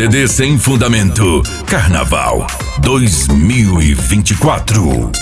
CD Sem Fundamento, Carnaval 2024.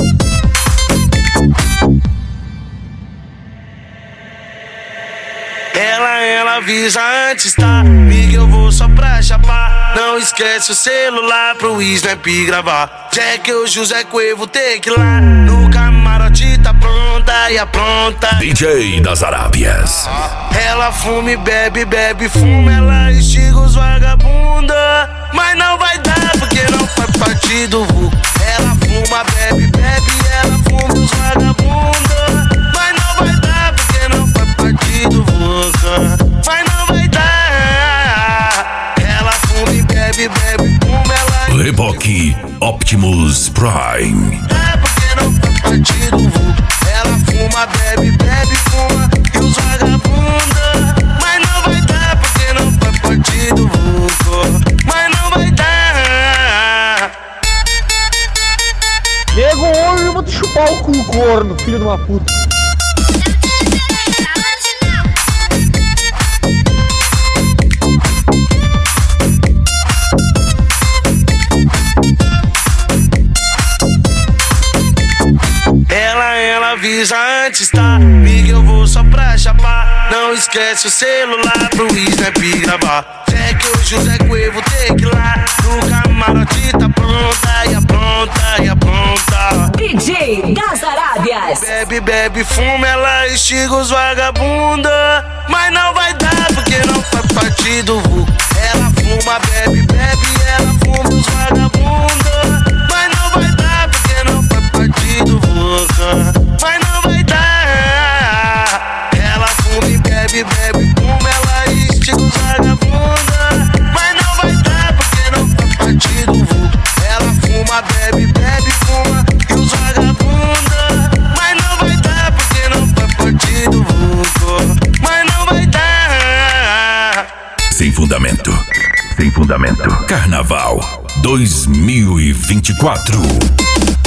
Ela avisa antes, tá? Liga, eu vou só pra chapar. Não esquece o celular pro Snap gravar. Jack, o José Cuevo, tem que ir lá. No camarote tá pronta e apronta. DJ das Arábias. Ela fuma e bebe, bebe, fuma. Ela instiga os vagabunda. Mas não vai dar porque não faz parte do vulgo. Ela fuma, bebe, bebe. Ela fuma os vagabunda. Mas não vai dar porque não faz parte do vulgo. Mas não vai dar. Ela fuma e bebe, bebe, fuma. Ela Reboque Optimus Prime. é porque não faz parte do vulgo. Ela fuma, bebe, bebe, fuma. E os vagabunda. Mas não vai dar porque não faz parte do vulgo. Mas não vai dar. Nego, hoje eu vou te chupar o cu, corno, filho de uma puta. Ela avisa antes, tá? Liga, eu vou só pra chapar. Não esquece o celular pro Snap gravar. Jack, o José Cuevo, tem que ir lá. No camarote tá pronta e apronta e apronta. DJ das Arábias. Bebe, bebe, fuma, ela instiga os vagabunda. Mas não vai dar porque não faz parte do vulgo. Ela fuma, bebe, bebe, ela fuma os vagabunda. Mas não vai dar porque não faz parte do vulgo. Mas não vai dar. Ela fuma e bebe, bebe, fuma, ela instiga os vagabunda. Mas não vai dar porque não faz parte do vulgo. Ela fuma, bebe, bebe, fuma, e os vagabunda. Mas não vai dar porque não faz parte do vulgo. Mas não vai dar. Sem Fundamento. Sem Fundamento. Carnaval 2024.